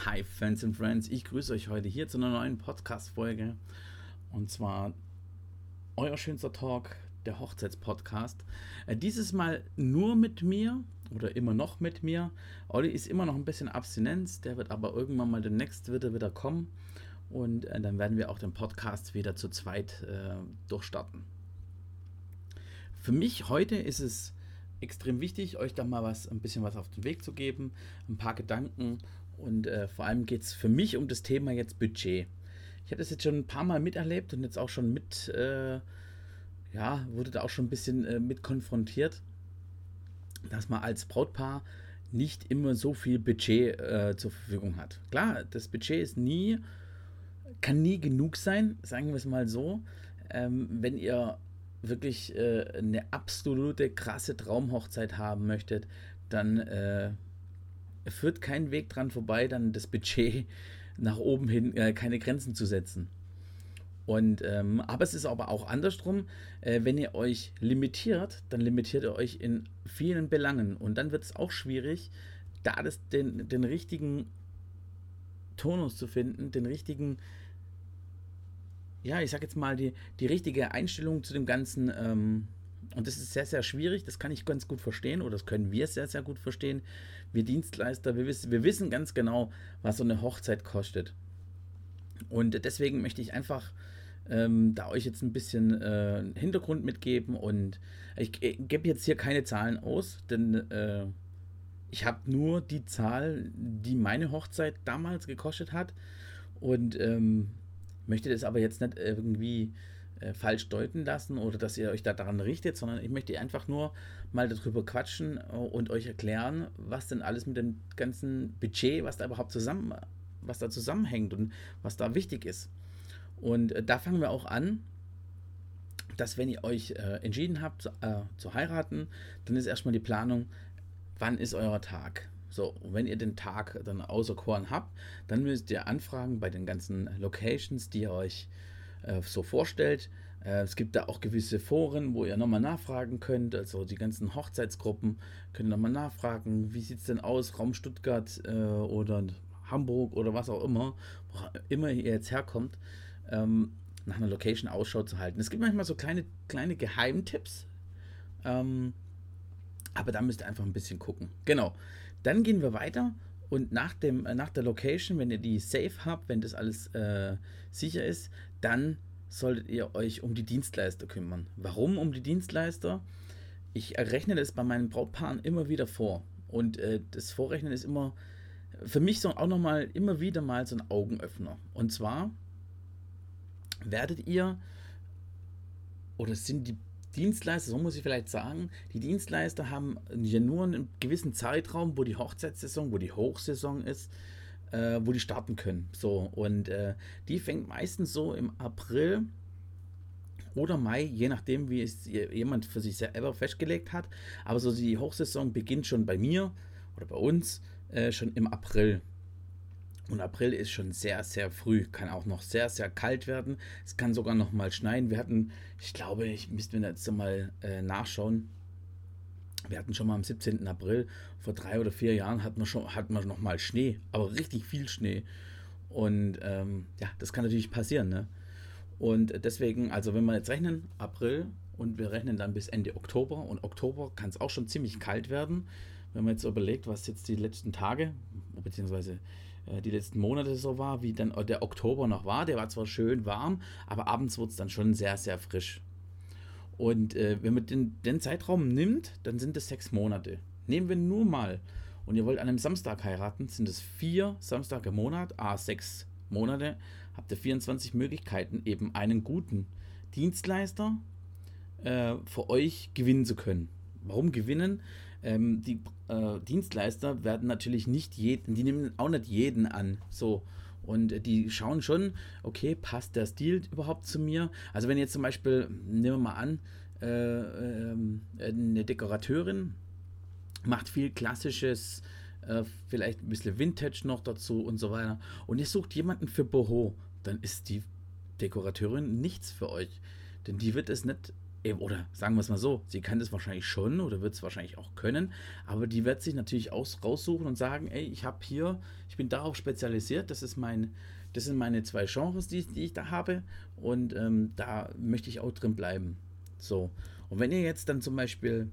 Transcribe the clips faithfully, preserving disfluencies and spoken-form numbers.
Hi Fans and Friends, ich grüße euch heute hier zu einer neuen Podcast-Folge. Und zwar euer schönster Talk, der Hochzeitspodcast. Äh, dieses Mal nur mit mir oder immer noch mit mir. Olli ist immer noch ein bisschen Abstinenz, der wird aber irgendwann mal demnächst wieder, wieder kommen. Und äh, dann werden wir auch den Podcast wieder zu zweit äh, durchstarten. Für mich heute ist es extrem wichtig, euch da mal was, ein bisschen was auf den Weg zu geben, ein paar Gedanken und äh, vor allem geht es für mich um das Thema jetzt Budget. Ich habe das jetzt schon ein paar Mal miterlebt und jetzt auch schon mit, äh, ja, wurde da auch schon ein bisschen äh, mit konfrontiert, dass man als Brautpaar nicht immer so viel Budget äh, zur Verfügung hat. Klar, das Budget ist nie, kann nie genug sein, sagen wir es mal so. Ähm, wenn ihr wirklich äh, eine absolute krasse Traumhochzeit haben möchtet, dann äh, führt kein Weg dran vorbei, dann das Budget nach oben hin äh, keine Grenzen zu setzen. Und ähm, aber es ist aber auch andersrum, äh, wenn ihr euch limitiert, dann limitiert ihr euch in vielen Belangen und dann wird es auch schwierig, da das, den, den richtigen Tonus zu finden, den richtigen, ja, ich sag jetzt mal, die, die richtige Einstellung zu dem Ganzen. Ähm, und das ist sehr, sehr schwierig, das kann ich ganz gut verstehen oder das können wir sehr, sehr gut verstehen. Wir Dienstleister, wir wissen, wir wissen ganz genau, was so eine Hochzeit kostet. Und deswegen möchte ich einfach ähm, da euch jetzt ein bisschen äh, Hintergrund mitgeben und ich äh, gebe jetzt hier keine Zahlen aus, denn äh, ich habe nur die Zahl, die meine Hochzeit damals gekostet hat und ähm, möchte das aber jetzt nicht irgendwie äh, falsch deuten lassen oder dass ihr euch da daran richtet, sondern ich möchte einfach nur mal darüber quatschen äh, und euch erklären, was denn alles mit dem ganzen Budget, was da überhaupt zusammen, was da zusammenhängt und was da wichtig ist. Und äh, da fangen wir auch an, dass wenn ihr euch äh, entschieden habt äh, zu heiraten, dann ist erstmal die Planung, wann ist euer Tag? So, und wenn ihr den Tag dann auserkoren habt, dann müsst ihr anfragen bei den ganzen Locations, die ihr euch äh, so vorstellt. Äh, es gibt da auch gewisse Foren, wo ihr nochmal nachfragen könnt. Also die ganzen Hochzeitsgruppen können nochmal nachfragen, wie sieht es denn aus, Raum Stuttgart äh, oder Hamburg oder was auch immer, wo immer ihr jetzt herkommt, ähm, nach einer Location Ausschau zu halten. Es gibt manchmal so kleine, kleine Geheimtipps, ähm, aber da müsst ihr einfach ein bisschen gucken. Genau. Dann gehen wir weiter und nach, dem, äh, nach der Location, wenn ihr die safe habt, wenn das alles äh, sicher ist, dann solltet ihr euch um die Dienstleister kümmern. Warum um die Dienstleister? Ich rechne das bei meinen Brautpaaren immer wieder vor. Und äh, das Vorrechnen ist immer für mich so auch nochmal immer wieder mal so ein Augenöffner. Und zwar werdet ihr, oder sind die Dienstleister, so muss ich vielleicht sagen, die Dienstleister haben ja nur einen gewissen Zeitraum, wo die Hochzeitssaison, wo die Hochsaison ist, äh, wo die starten können. So, und äh, die fängt meistens so im April oder Mai, je nachdem, wie es jemand für sich selber festgelegt hat. Aber so die Hochsaison beginnt schon bei mir oder bei uns äh, schon im April. Und April ist schon sehr, sehr früh, kann auch noch sehr, sehr kalt werden. Es kann sogar noch mal schneien. Wir hatten, ich glaube, ich müsste mir jetzt mal äh, nachschauen. Wir hatten schon mal am siebzehnten April, vor drei oder vier Jahren, hatten wir, schon, hatten wir noch mal Schnee, aber richtig viel Schnee. Und ähm, ja, das kann natürlich passieren. Ne? Und deswegen, also wenn wir jetzt rechnen, April und wir rechnen dann bis Ende Oktober und Oktober kann es auch schon ziemlich kalt werden. Wenn man jetzt überlegt, was jetzt die letzten Tage, beziehungsweise die letzten Monate so war, wie dann der Oktober noch war. Der war zwar schön warm, aber abends wurde es dann schon sehr, sehr frisch. Und äh, wenn man den, den Zeitraum nimmt, dann sind es sechs Monate. Nehmen wir nur mal, und ihr wollt an einem Samstag heiraten, sind es vier Samstage im Monat, a sechs Monate, habt ihr vierundzwanzig Möglichkeiten, eben einen guten Dienstleister äh, für euch gewinnen zu können. Warum gewinnen? Ähm, die äh, Dienstleister werden natürlich nicht jeden, die nehmen auch nicht jeden an. So. Und äh, die schauen schon, okay, passt der Stil überhaupt zu mir? Also wenn jetzt zum Beispiel, nehmen wir mal an, äh, äh, eine Dekorateurin macht viel klassisches, äh, vielleicht ein bisschen Vintage noch dazu und so weiter. Und ihr sucht jemanden für Boho, dann ist die Dekorateurin nichts für euch. Denn die wird es nicht oder sagen wir es mal so, sie kann das wahrscheinlich schon oder wird es wahrscheinlich auch können, aber die wird sich natürlich aus, raussuchen und sagen, ey, ich habe hier, ich bin darauf spezialisiert, das ist mein, das sind meine zwei Genres, die, die ich da habe und ähm, da möchte ich auch drin bleiben. So. Und wenn ihr jetzt dann zum Beispiel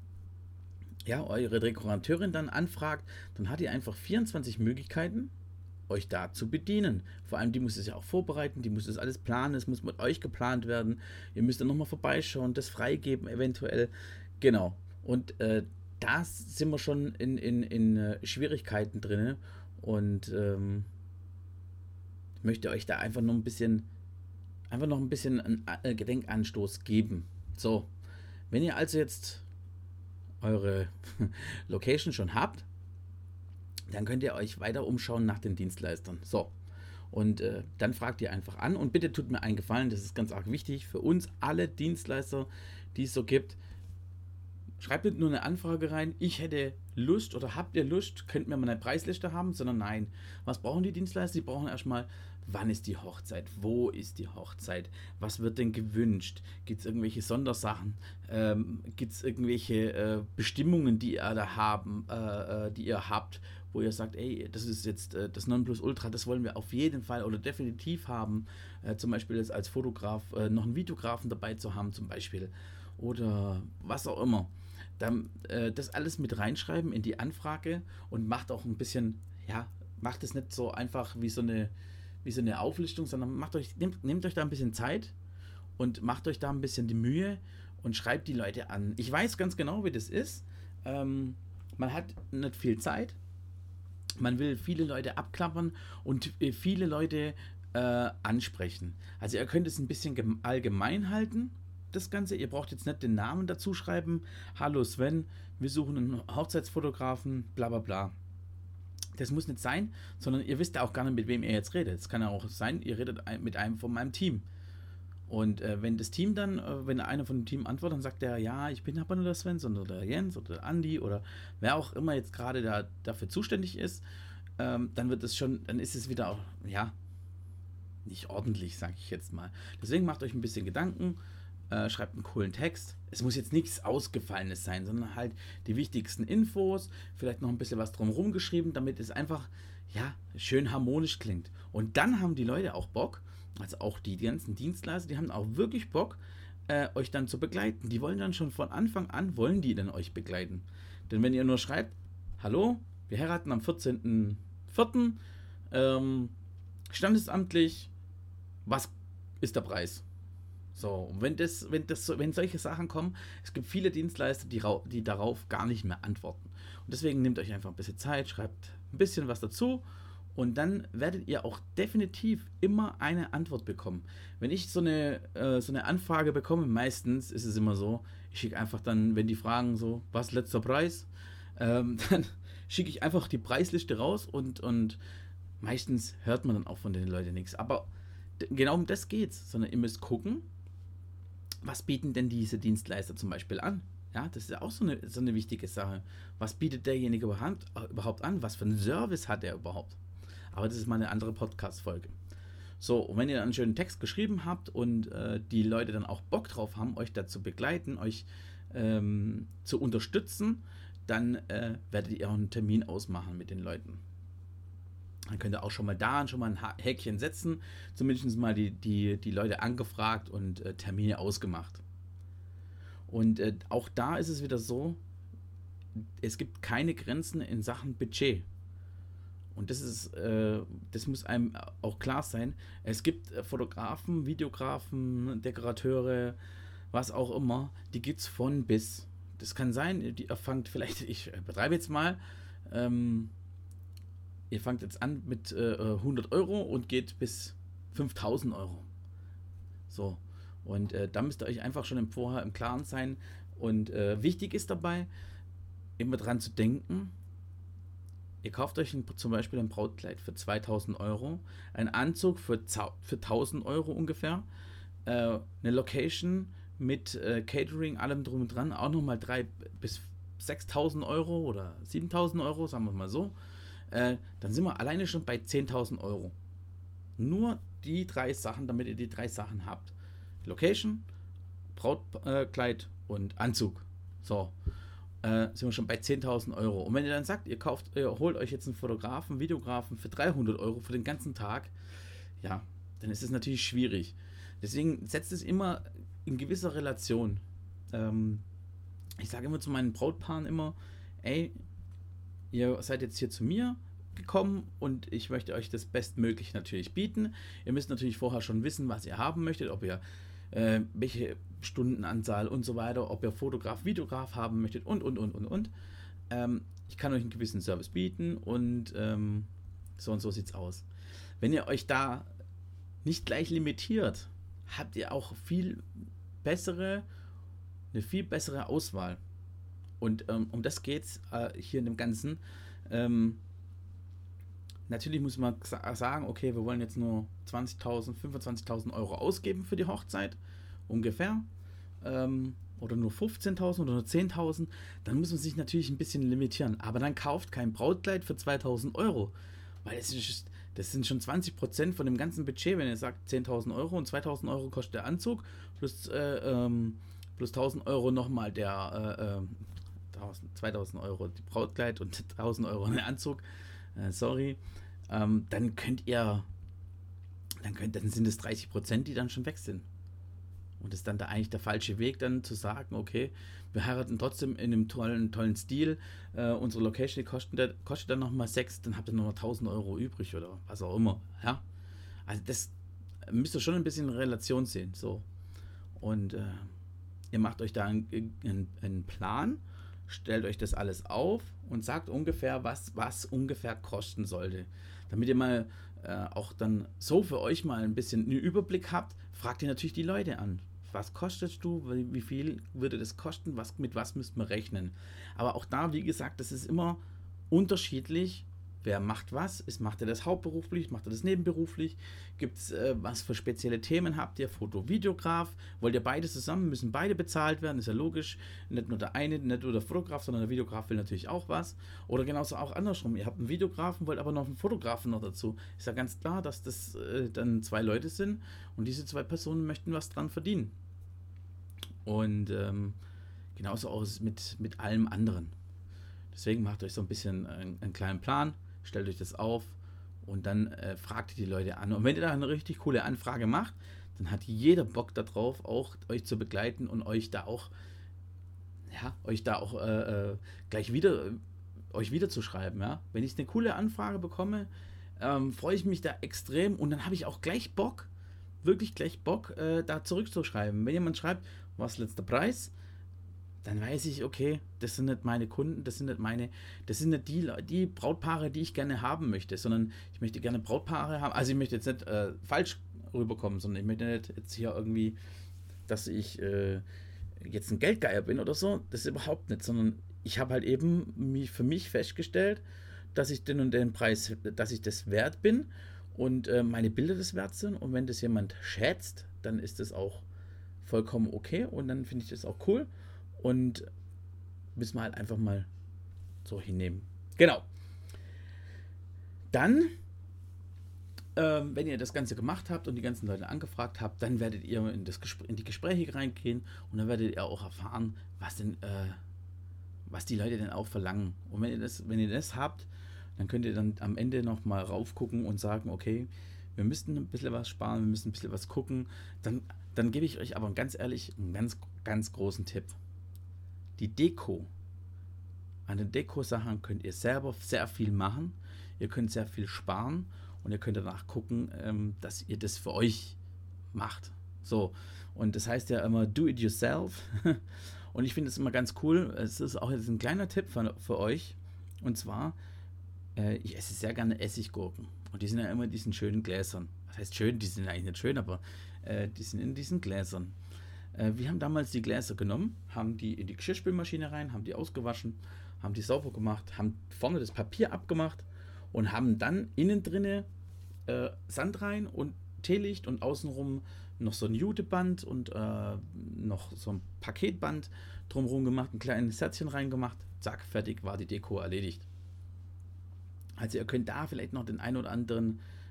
ja, eure Dekorateurin dann anfragt, dann hat ihr einfach vierundzwanzig Möglichkeiten, euch da zu bedienen. Vor allem, die muss es ja auch vorbereiten, die muss das alles planen, es muss mit euch geplant werden. Ihr müsst dann nochmal vorbeischauen, das freigeben eventuell. Genau. Und äh, da sind wir schon in, in, in äh, Schwierigkeiten drin und ähm, möchte euch da einfach noch ein bisschen, einfach noch ein bisschen einen äh, Gedenkanstoß geben. So, wenn ihr also jetzt eure Location schon habt, dann könnt ihr euch weiter umschauen nach den Dienstleistern. So, und äh, dann fragt ihr einfach an und bitte tut mir einen Gefallen, das ist ganz arg wichtig für uns, alle Dienstleister, die es so gibt. Schreibt nicht nur eine Anfrage rein, ich hätte Lust oder habt ihr Lust, könnt mir mal eine Preisliste haben, sondern nein. Was brauchen die Dienstleister? Die brauchen erstmal, wann ist die Hochzeit? Wo ist die Hochzeit? Was wird denn gewünscht? Gibt es irgendwelche Sondersachen? Ähm, Gibt es irgendwelche äh, Bestimmungen, die ihr da haben, äh, äh, die ihr habt, wo ihr sagt, ey, das ist jetzt äh, das Nonplusultra, das wollen wir auf jeden Fall oder definitiv haben. Äh, zum Beispiel jetzt als Fotograf äh, noch einen Videografen dabei zu haben, zum Beispiel. Oder was auch immer. Dann äh, das alles mit reinschreiben in die Anfrage und macht auch ein bisschen, ja, macht es nicht so einfach wie so eine, wie so eine Auflistung, sondern macht euch, nehmt, nehmt euch da ein bisschen Zeit und macht euch da ein bisschen die Mühe und schreibt die Leute an. Ich weiß ganz genau, wie das ist. Ähm, man hat nicht viel Zeit. Man will viele Leute abklappern und äh, viele Leute äh, ansprechen. Also ihr könnt es ein bisschen allgemein halten, das Ganze. Ihr braucht jetzt nicht den Namen dazu schreiben. Hallo Sven, wir suchen einen Hochzeitsfotografen, bla bla bla. Das muss nicht sein, sondern ihr wisst ja auch gar nicht, mit wem ihr jetzt redet. Es kann ja auch sein, ihr redet mit einem von meinem Team. Und äh, wenn das Team dann, äh, wenn einer von dem Team antwortet, dann sagt er, ja, ich bin aber nur der Sven, sondern der Jens oder der Andi oder wer auch immer jetzt gerade da, dafür zuständig ist, ähm, dann wird es schon, dann ist es wieder auch, ja, nicht ordentlich, sage ich jetzt mal. Deswegen macht euch ein bisschen Gedanken, äh, schreibt einen coolen Text. Es muss jetzt nichts Ausgefallenes sein, sondern halt die wichtigsten Infos, vielleicht noch ein bisschen was drumherum geschrieben, damit es einfach, ja, schön harmonisch klingt. Und dann haben die Leute auch Bock, also auch die ganzen Dienstleister, die haben auch wirklich Bock, äh, euch dann zu begleiten. Die wollen dann schon von Anfang an, wollen die dann euch begleiten. Denn wenn ihr nur schreibt, hallo, wir heiraten am vierzehnten vierten Ähm, standesamtlich, was ist der Preis? So, und wenn, das, wenn, das, wenn solche Sachen kommen, es gibt viele Dienstleister, die, die darauf gar nicht mehr antworten. Und deswegen nehmt euch einfach ein bisschen Zeit, schreibt ein bisschen was dazu und dann werdet ihr auch definitiv immer eine Antwort bekommen. Wenn ich so eine, äh, so eine Anfrage bekomme, meistens ist es immer so, ich schicke einfach dann, wenn die fragen so, was letzter Preis, ähm, dann schicke ich einfach die Preisliste raus und, und meistens hört man dann auch von den Leuten nichts. Aber d- genau um das geht's, sondern ihr müsst gucken, was bieten denn diese Dienstleister zum Beispiel an? Ja, das ist ja auch so eine, so eine wichtige Sache. Was bietet derjenige überhaupt, überhaupt an? Was für einen Service hat er überhaupt? Aber das ist mal eine andere Podcast-Folge. So, und wenn ihr einen schönen Text geschrieben habt und äh, die Leute dann auch Bock drauf haben, euch da zu begleiten, euch ähm, zu unterstützen, dann äh, werdet ihr auch einen Termin ausmachen mit den Leuten. Dann könnt ihr auch schon mal da schon mal ein Häkchen setzen, zumindest mal die, die, die Leute angefragt und äh, Termine ausgemacht. Und äh, auch da ist es wieder so, es gibt keine Grenzen in Sachen Budget. Und das ist, äh, das muss einem auch klar sein. Es gibt äh, Fotografen, Videografen, Dekorateure, was auch immer, die gibt es von bis. Das kann sein, die, ihr fangt vielleicht, ich betreibe jetzt mal, ähm, ihr fangt jetzt an mit äh, hundert Euro und geht bis fünftausend Euro. So. Und äh, da müsst ihr euch einfach schon im Vorher im Klaren sein. Und äh, wichtig ist dabei, immer dran zu denken, ihr kauft euch ein, zum Beispiel ein Brautkleid für zweitausend Euro, einen Anzug für, für tausend Euro ungefähr, äh, eine Location mit äh, Catering, allem drum und dran, auch nochmal dreitausend bis sechstausend Euro oder siebentausend Euro, sagen wir mal so. Äh, dann sind wir alleine schon bei zehntausend Euro. Nur die drei Sachen, damit ihr die drei Sachen habt. Location, Brautkleid äh, und Anzug. So, äh, sind wir schon bei zehntausend Euro. Und wenn ihr dann sagt, ihr kauft, ihr holt euch jetzt einen Fotografen, Videografen für dreihundert Euro für den ganzen Tag, ja, dann ist es natürlich schwierig. Deswegen setzt es immer in gewisser Relation. Ähm, ich sage immer zu meinen Brautpaaren immer, ey, ihr seid jetzt hier zu mir gekommen und ich möchte euch das Bestmögliche natürlich bieten. Ihr müsst natürlich vorher schon wissen, was ihr haben möchtet, ob ihr äh, welche Stundenanzahl und so weiter, ob ihr Fotograf, Videograf haben möchtet und, und, und, und, und. Ähm, ich kann euch einen gewissen Service bieten und ähm, so und so sieht's aus. Wenn ihr euch da nicht gleich limitiert, habt ihr auch viel bessere, eine viel bessere Auswahl. Und ähm, um das geht's äh, hier in dem Ganzen. Ähm, natürlich muss man sagen, okay, wir wollen jetzt nur zwanzigtausend, fünfundzwanzigtausend Euro ausgeben für die Hochzeit, ungefähr. Ähm, oder nur fünfzehntausend oder nur zehntausend. Dann muss man sich natürlich ein bisschen limitieren. Aber dann kauft kein Brautkleid für zweitausend Euro. Weil es ist, das sind schon zwanzig Prozent von dem ganzen Budget, wenn ihr sagt zehntausend Euro und zweitausend Euro kostet der Anzug, plus, äh, ähm, plus tausend Euro nochmal der, äh, zweitausend Euro die Brautkleid und tausend Euro der Anzug, äh, sorry, ähm, dann könnt ihr, dann, könnt, dann sind es dreißig Prozent, die dann schon weg sind. Und das ist dann da eigentlich der falsche Weg, dann zu sagen, okay, wir heiraten trotzdem in einem tollen, tollen Stil, äh, unsere Location die kostet, kostet dann nochmal sechs, dann habt ihr nochmal tausend Euro übrig oder was auch immer. Ja? Also das müsst ihr schon ein bisschen in Relation sehen. So. Und äh, ihr macht euch da einen, einen, einen Plan, stellt euch das alles auf und sagt ungefähr, was, was ungefähr kosten sollte. Damit ihr mal äh, auch dann so für euch mal ein bisschen einen Überblick habt, fragt ihr natürlich die Leute an. Was kostest du? Wie viel würde das kosten? Was, mit was müsst man rechnen? Aber auch da, wie gesagt, das ist immer unterschiedlich. Wer macht was? Ist, macht er das hauptberuflich? Macht er das nebenberuflich? Gibt es äh, was für spezielle Themen? Habt ihr Foto, Videograf? Wollt ihr beide zusammen? Müssen beide bezahlt werden? Ist ja logisch. Nicht nur der eine, nicht nur der Fotograf, sondern der Videograf will natürlich auch was. Oder genauso auch andersrum. Ihr habt einen Videografen, wollt aber noch einen Fotografen noch dazu. Ist ja ganz klar, dass das äh, dann zwei Leute sind und diese zwei Personen möchten was dran verdienen. Und ähm, genauso auch mit, mit allem anderen. Deswegen macht euch so ein bisschen einen, einen kleinen Plan, stellt euch das auf und dann äh, fragt ihr die Leute an. Und wenn ihr da eine richtig coole Anfrage macht, dann hat jeder Bock darauf, auch euch zu begleiten und euch da auch, ja, euch da auch äh, gleich wieder, äh, euch wieder zu schreiben. Ja? Wenn ich eine coole Anfrage bekomme, ähm, freue ich mich da extrem und dann habe ich auch gleich Bock, wirklich gleich Bock, äh, da zurückzuschreiben. Wenn jemand schreibt, was ist letzter Preis, dann weiß ich, okay, das sind nicht meine Kunden, das sind nicht meine, das sind nicht die, die Brautpaare, die ich gerne haben möchte, sondern ich möchte gerne Brautpaare haben, also ich möchte jetzt nicht äh, falsch rüberkommen, sondern ich möchte nicht jetzt hier irgendwie, dass ich äh, jetzt ein Geldgeier bin oder so, das ist überhaupt nicht, sondern ich habe halt eben mich, für mich festgestellt, dass ich den und den Preis, dass ich das wert bin und äh, meine Bilder das wert sind und wenn das jemand schätzt, dann ist das auch vollkommen okay und dann finde ich das auch cool. Und müssen wir halt einfach mal so hinnehmen. Genau. Dann, ähm, wenn ihr das Ganze gemacht habt und die ganzen Leute angefragt habt, dann werdet ihr in, das Gespr- in die Gespräche reingehen und dann werdet ihr auch erfahren, was denn, äh, was die Leute denn auch verlangen. Und wenn ihr das, wenn ihr das habt, dann könnt ihr dann am Ende nochmal raufgucken und sagen, okay, wir müssten ein bisschen was sparen, wir müssen ein bisschen was gucken. Dann, dann gebe ich euch aber ganz ehrlich einen ganz, ganz großen Tipp. Die Deko. An den Deko-Sachen könnt ihr selber sehr viel machen. Ihr könnt sehr viel sparen und ihr könnt danach gucken, ähm, dass ihr das für euch macht. So. Und das heißt ja immer do it yourself. Und ich finde es immer ganz cool. Es ist auch jetzt ein kleiner Tipp für, für euch. Und zwar, äh, ich esse sehr gerne Essiggurken. Und die sind ja immer in diesen schönen Gläsern. Was heißt schön? Die sind eigentlich nicht schön, aber äh, die sind in diesen Gläsern. Wir haben damals die Gläser genommen, haben die in die Geschirrspülmaschine rein, haben die ausgewaschen, haben die sauber gemacht, haben vorne das Papier abgemacht und haben dann innen drinne äh, Sand rein und Teelicht und außenrum noch so ein Juteband und äh, noch so ein Paketband drumherum gemacht, ein kleines Herzchen reingemacht, zack, fertig, war die Deko erledigt. Also ihr könnt da vielleicht noch den ein oder anderen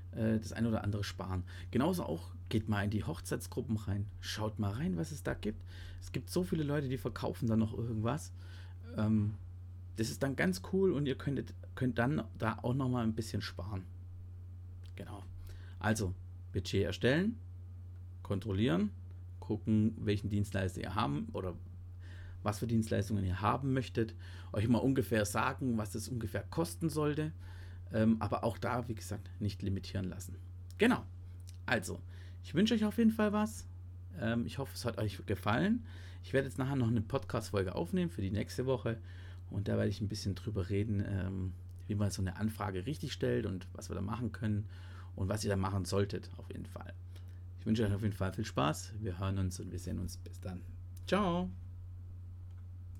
äh, das eine oder andere sparen. Genauso auch, geht mal in die Hochzeitsgruppen rein. Schaut mal rein, was es da gibt. Es gibt so viele Leute, die verkaufen da noch irgendwas. Ähm, das ist dann ganz cool und ihr könntet, könnt dann da auch nochmal ein bisschen sparen. Genau. Also, Budget erstellen, kontrollieren, gucken, welchen Dienstleister ihr haben oder was für Dienstleistungen ihr haben möchtet, euch mal ungefähr sagen, was es ungefähr kosten sollte, ähm, aber auch da, wie gesagt, nicht limitieren lassen. Genau. Also, ich wünsche euch auf jeden Fall was. Ähm, ich hoffe, es hat euch gefallen. Ich werde jetzt nachher noch eine Podcast-Folge aufnehmen für die nächste Woche und da werde ich ein bisschen drüber reden, ähm, wie man so eine Anfrage richtig stellt und was wir da machen können und was ihr da machen solltet, auf jeden Fall. Ich wünsche euch auf jeden Fall viel Spaß. Wir hören uns und wir sehen uns. Bis dann. Ciao.